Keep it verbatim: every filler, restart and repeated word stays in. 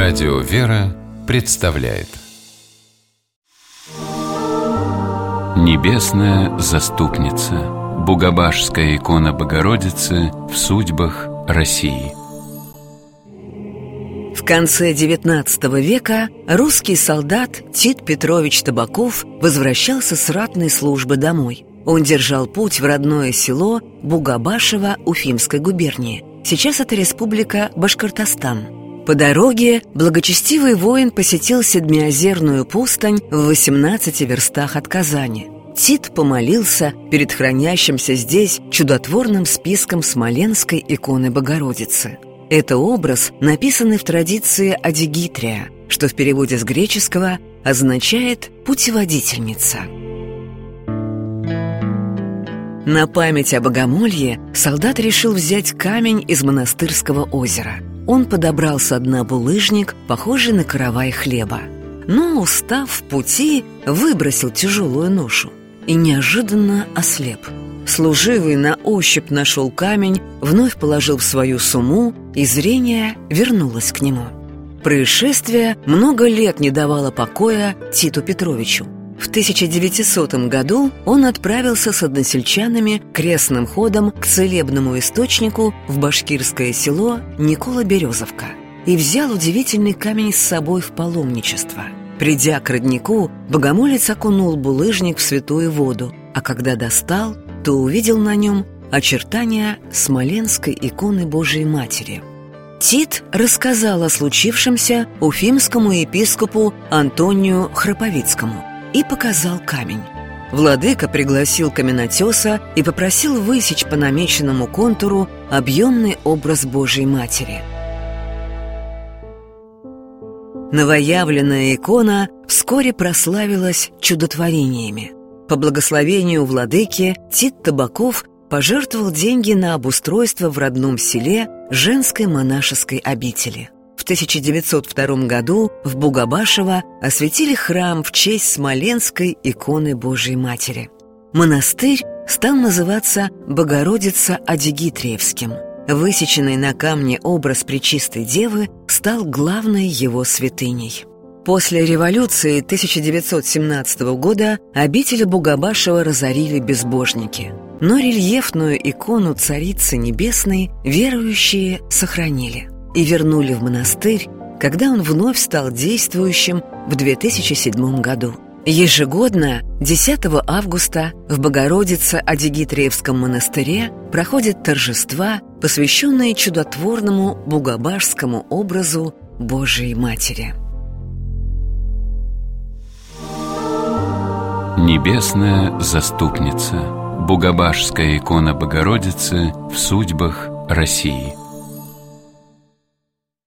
Радио «Вера» представляет Небесная заступница. Бугобашская икона Богородицы в судьбах России. В конце девятнадцатого века русский солдат Тит Петрович Табаков возвращался с ратной службы домой. Он держал путь в родное село Бугобашево Уфимской губернии. Сейчас это республика Башкортостан. По дороге благочестивый воин посетил Седмиозерную пустынь в восемнадцати верстах от Казани. Тит помолился перед хранящимся здесь чудотворным списком смоленской иконы Богородицы. Это образ, написанный в традиции Адигитрия, что в переводе с греческого означает «путеводительница». На память о богомолье солдат решил взять камень из монастырского озера. Он подобрал со дна булыжник, похожий на каравай хлеба. Но, устав в пути, выбросил тяжелую ношу и неожиданно ослеп. Служивый на ощупь нашел камень, вновь положил в свою сумму, и зрение вернулось к нему. Происшествие много лет не давало покоя Титу Петровичу. В тысяча девятисотом году он отправился с односельчанами крестным ходом к целебному источнику в башкирское село Никола-Березовка и взял удивительный камень с собой в паломничество. Придя к роднику, богомолец окунул булыжник в святую воду, а когда достал, то увидел на нем очертания смоленской иконы Божией Матери. Тит рассказал о случившемся уфимскому епископу Антонию Храповицкому и показал камень. Владыка пригласил каменотеса и попросил высечь по намеченному контуру объемный образ Божией Матери. Новоявленная икона вскоре прославилась чудотворениями. По благословению владыки Тит Табаков пожертвовал деньги на обустройство в родном селе женской монашеской обители. В тысяча девятьсот втором году в Бугобашево осветили храм в честь смоленской иконы Божией Матери. Монастырь стал называться Богородица-Адигитриевским. Высеченный на камне образ Пречистой Девы стал главной его святыней. После революции тысяча девятьсот семнадцатого года обитель Бугобашева разорили безбожники. Но рельефную икону Царицы Небесной верующие сохранили и вернули в монастырь, когда он вновь стал действующим в две тысячи седьмом году. Ежегодно десятого августа в Богородице-Адигитриевском монастыре проходят торжества, посвященные чудотворному бугобашскому образу Божией Матери. Небесная заступница. Бугобашская икона Богородицы в судьбах России.